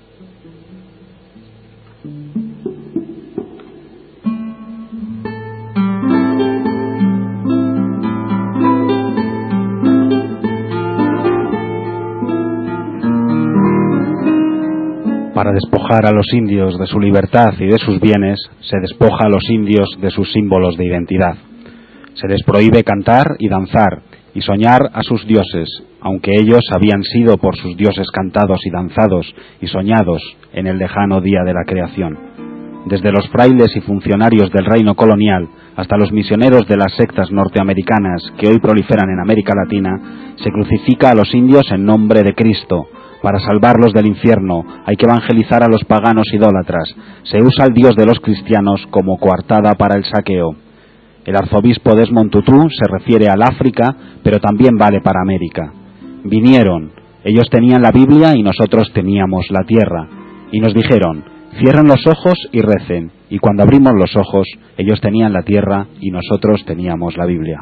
Para despojar a los indios de su libertad y de sus bienes, se despoja a los indios de sus símbolos de identidad. Se les prohíbe cantar y danzar y soñar a sus dioses, aunque ellos habían sido por sus dioses cantados y danzados y soñados en el lejano día de la creación. Desde los frailes y funcionarios del reino colonial hasta los misioneros de las sectas norteamericanas que hoy proliferan en América Latina, se crucifica a los indios en nombre de Cristo. Para salvarlos del infierno hay que evangelizar a los paganos idólatras. Se usa al Dios de los cristianos como coartada para el saqueo. El arzobispo Desmond Tutu se refiere al África, pero también vale para América. Vinieron, ellos tenían la Biblia y nosotros teníamos la tierra. Y nos dijeron: cierren los ojos y recen. Y cuando abrimos los ojos, ellos tenían la tierra y nosotros teníamos la Biblia.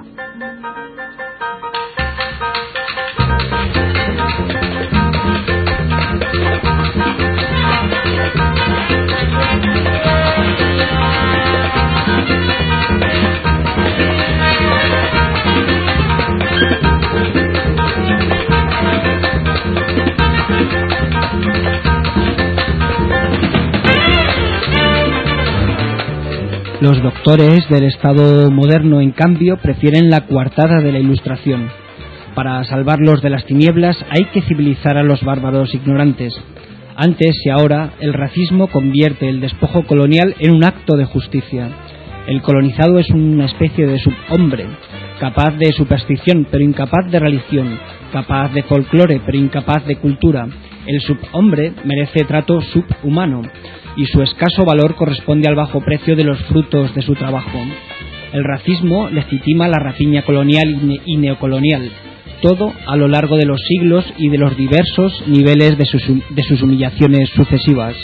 Los doctores del Estado moderno, en cambio, prefieren la coartada de la Ilustración. Para salvarlos de las tinieblas hay que civilizar a los bárbaros ignorantes. Antes y ahora, el racismo convierte el despojo colonial en un acto de justicia. El colonizado es una especie de subhombre, capaz de superstición pero incapaz de religión, capaz de folclore pero incapaz de cultura. El subhombre merece trato subhumano y su escaso valor corresponde al bajo precio de los frutos de su trabajo. El racismo legitima la rapiña colonial y neocolonial, todo a lo largo de los siglos y de los diversos niveles de sus humillaciones sucesivas.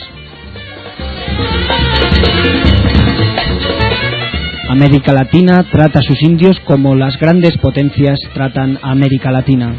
América Latina trata a sus indios como las grandes potencias tratan a América Latina.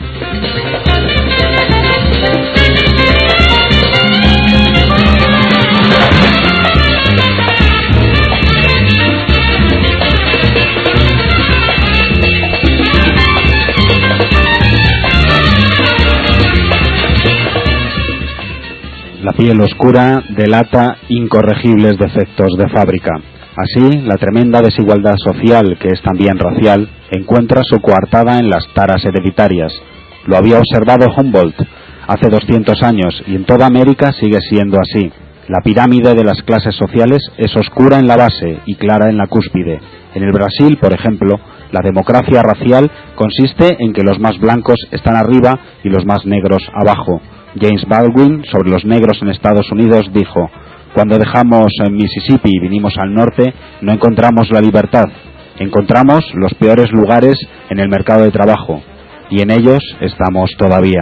La piel oscura delata incorregibles defectos de fábrica. Así, la tremenda desigualdad social, que es también racial, encuentra su coartada en las taras hereditarias. Lo había observado Humboldt hace 200 años y en toda América sigue siendo así. La pirámide de las clases sociales es oscura en la base y clara en la cúspide. En el Brasil, por ejemplo, la democracia racial consiste en que los más blancos están arriba y los más negros abajo. James Baldwin, sobre los negros en Estados Unidos, dijo: cuando dejamos Mississippi y vinimos al norte, no encontramos la libertad, encontramos los peores lugares en el mercado de trabajo, y en ellos estamos todavía.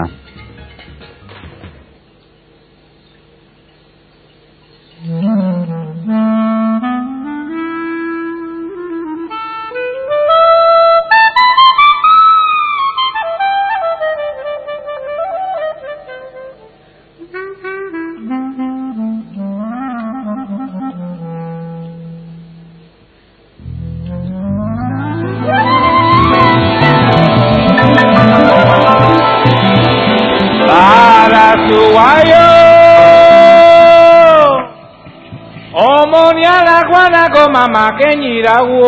Mamá que ñirago,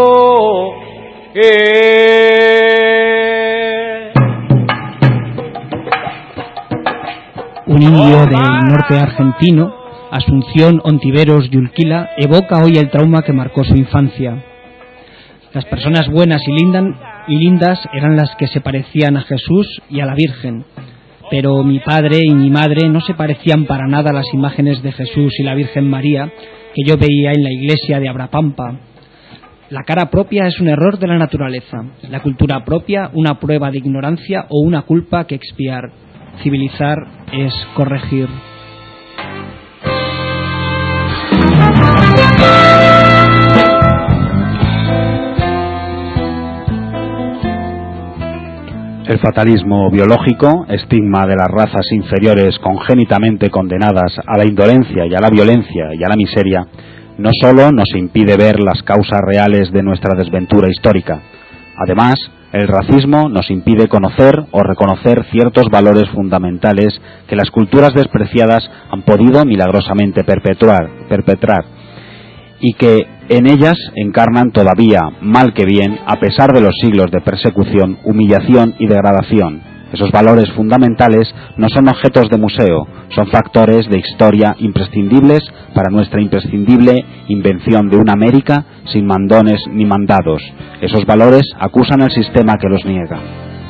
Un indio del norte argentino, Asunción Ontiveros Yulquila, evoca hoy el trauma que marcó su infancia. Las personas buenas y lindas eran las que se parecían a Jesús y a la Virgen, pero mi padre y mi madre no se parecían para nada a las imágenes de Jesús y la Virgen María que yo veía en la iglesia de Abrapampa. La cara propia es un error de la naturaleza, la cultura propia una prueba de ignorancia o una culpa que expiar. Civilizar es corregir. El fatalismo biológico, estigma de las razas inferiores congénitamente condenadas a la indolencia y a la violencia y a la miseria, no solo nos impide ver las causas reales de nuestra desventura histórica. Además, el racismo nos impide conocer o reconocer ciertos valores fundamentales que las culturas despreciadas han podido milagrosamente perpetrar y que en ellas encarnan todavía, mal que bien, a pesar de los siglos de persecución, humillación y degradación. Esos valores fundamentales no son objetos de museo, son factores de historia imprescindibles para nuestra imprescindible invención de una América sin mandones ni mandados. Esos valores acusan al sistema que los niega.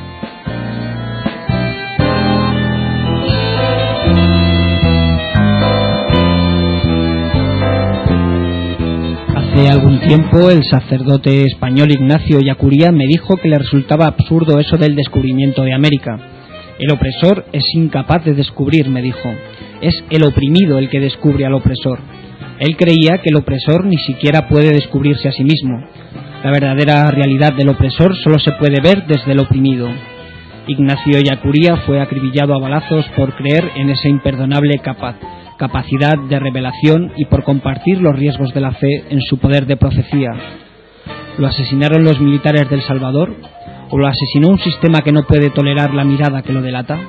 Hace algún tiempo el sacerdote español Ignacio Ellacuría me dijo que le resultaba absurdo eso del descubrimiento de América. El opresor es incapaz de descubrir, me dijo. Es el oprimido el que descubre al opresor. Él creía que el opresor ni siquiera puede descubrirse a sí mismo. La verdadera realidad del opresor solo se puede ver desde el oprimido. Ignacio Ellacuría fue acribillado a balazos por creer en esa imperdonable capacidad de revelación y por compartir los riesgos de la fe en su poder de profecía. ¿Lo asesinaron los militares del Salvador? ¿O lo asesinó un sistema que no puede tolerar la mirada que lo delata?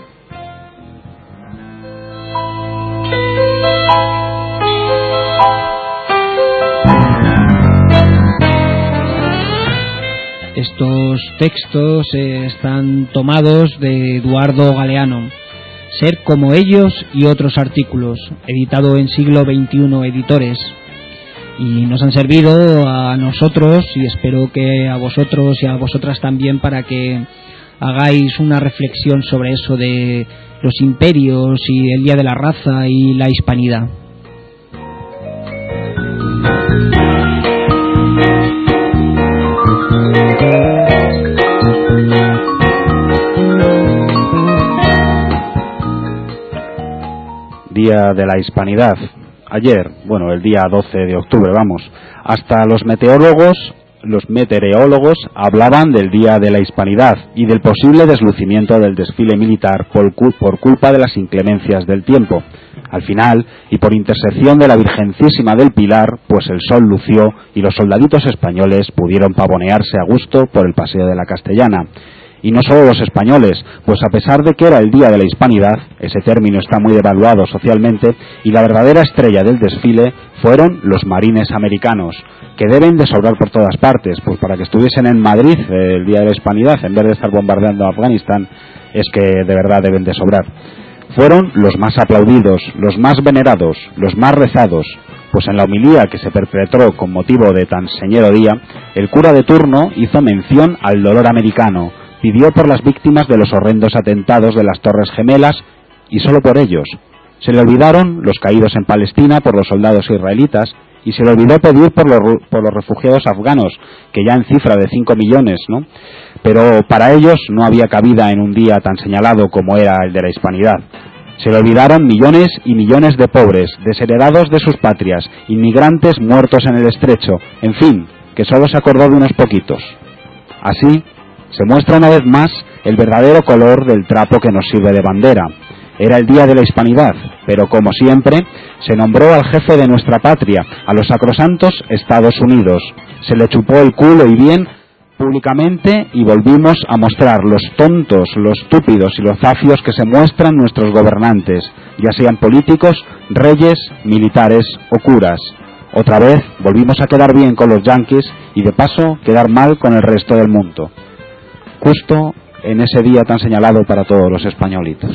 Estos textos están tomados de Eduardo Galeano. Ser como ellos y otros artículos, editado en Siglo XXI Editores. y nos han servido a nosotros y espero que a vosotros y a vosotras también, para que hagáis una reflexión sobre eso de los imperios y el Día de la Raza y la hispanidad. Día de la Hispanidad. Ayer, bueno, el día 12 de octubre, vamos, hasta los meteorólogos hablaban del Día de la Hispanidad y del posible deslucimiento del desfile militar por culpa de las inclemencias del tiempo. Al final, y por intercesión de la Virgencísima del Pilar, pues el sol lució y los soldaditos españoles pudieron pavonearse a gusto por el paseo de la Castellana. Y no solo los españoles, pues a pesar de que era el Día de la Hispanidad, ese término está muy devaluado socialmente, y la verdadera estrella del desfile fueron los marines americanos, que deben de sobrar por todas partes, pues para que estuviesen en Madrid el Día de la Hispanidad, en vez de estar bombardeando Afganistán, es que de verdad deben de sobrar. Fueron los más aplaudidos, los más venerados, los más rezados, pues en la homilía que se perpetró con motivo de tan señero día, el cura de turno hizo mención al dolor americano, pidió por las víctimas de los horrendos atentados de las Torres Gemelas, y solo por ellos. Se le olvidaron los caídos en Palestina por los soldados israelitas, y se le olvidó pedir por los refugiados afganos, que ya en cifra de 5 millones, ¿no? Pero para ellos no había cabida en un día tan señalado como era el de la Hispanidad. Se le olvidaron millones y millones de pobres, desheredados de sus patrias, inmigrantes muertos en el estrecho, en fin, que solo se acordó de unos poquitos. Así se muestra una vez más el verdadero color del trapo que nos sirve de bandera. Era el Día de la Hispanidad, pero como siempre, se nombró al jefe de nuestra patria, a los sacrosantos Estados Unidos. Se le chupó el culo y bien públicamente, y volvimos a mostrar los tontos, los estúpidos y los zafios que se muestran nuestros gobernantes, ya sean políticos, reyes, militares o curas. Otra vez volvimos a quedar bien con los yanquis y de paso quedar mal con el resto del mundo. Justo en ese día tan señalado para todos los españolitos.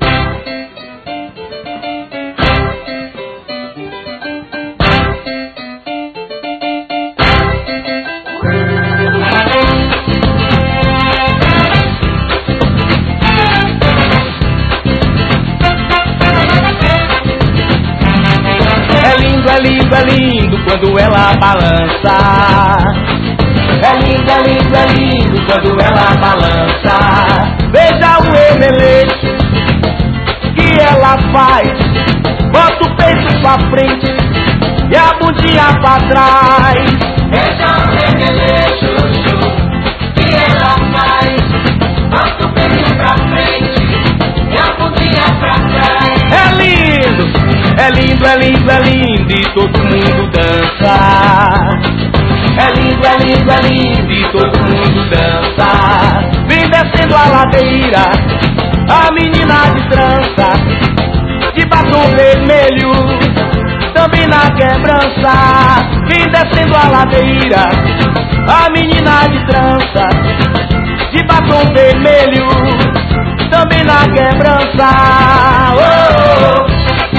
É lindo quando ela balança. É lindo quando ela balança. Veja o emeleixo que ela faz. Bota o peito pra frente e a bundinha pra trás. Veja o emeleixo que ela faz. Bota o peito pra frente e a bundinha pra trás. É lindo. É lindo, é lindo, é lindo e todo mundo dança. É lindo, é lindo, é lindo e todo mundo dança. Vem descendo a ladeira, a menina de trança, de batom vermelho, também na quebrança. Vem descendo a ladeira, a menina de trança, de batom vermelho, também na quebrança. Oh, oh.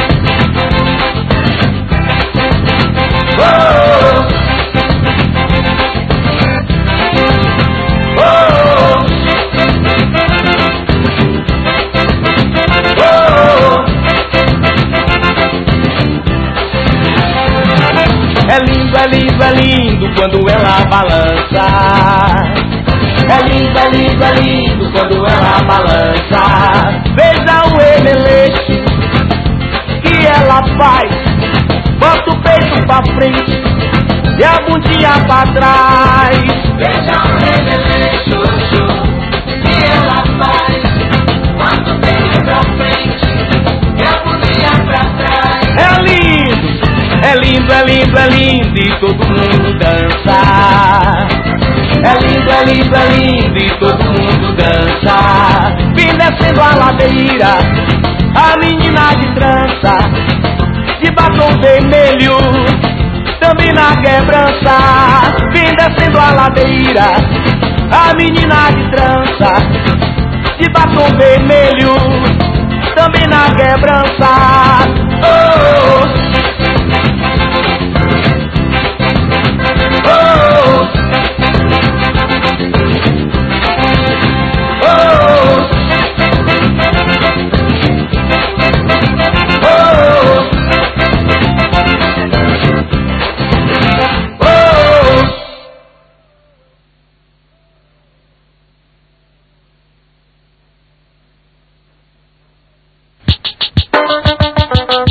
É lindo quando ela balança. É lindo quando ela balança. Veja o emeleixo que ela faz. Bota o peito pra frente e a bundinha pra trás. Veja o emeleixo que ela faz. Bota o peito pra frente e a bundinha pra trás. É lindo. É lindo, é lindo, é lindo e todo mundo dança. É lindo, é lindo, é lindo e todo mundo dança. Vem descendo a ladeira, a menina de trança, de batom vermelho, também na quebrança. Vem descendo a ladeira, a menina de trança, de batom vermelho, também na quebrança. Oh, oh.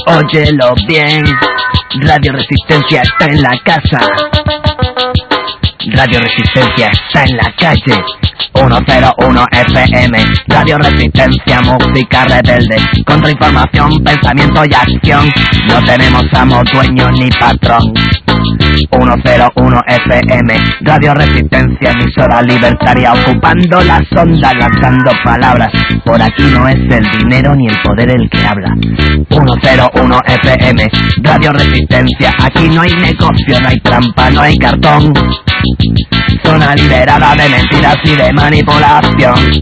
Óyelo bien, Radio Resistencia está en la casa. Radio Resistencia está en la calle. 101 FM, Radio Resistencia, música rebelde, contrainformación, pensamiento y acción. No tenemos amo, dueño ni patrón. 101 FM, Radio Resistencia, emisora libertaria, ocupando las ondas, lanzando palabras. Por aquí no es el dinero ni el poder el que habla. 101 FM, Radio Resistencia, aquí no hay negocio, no hay trampa, no hay cartón. Zona liberada de mentiras y de manipulación.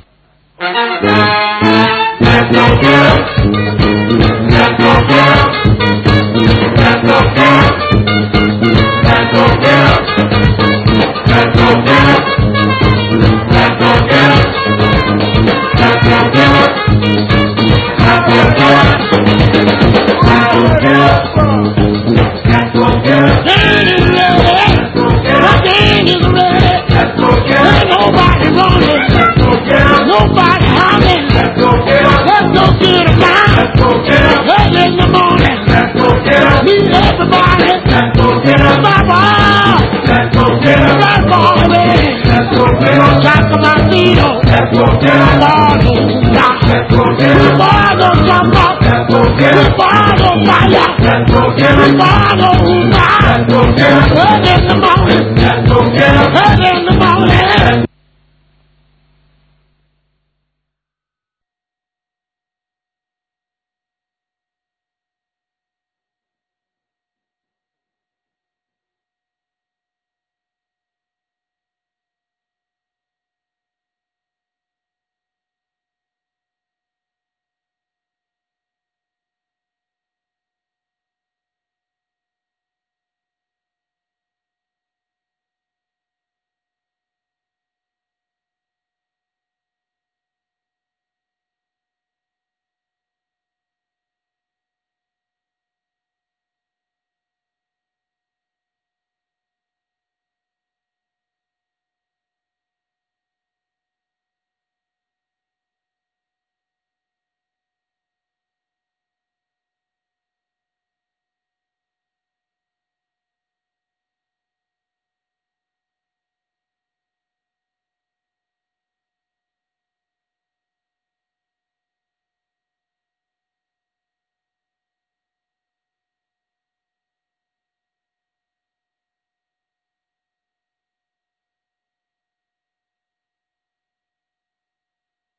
Nobody running, nobody hollering. Let's go get it down. Early in the morning, meet everybody. Baba, right on the way. Chacamacito, Bardo, Bardo, jump up, Bardo, fire, Bardo, early in the morning.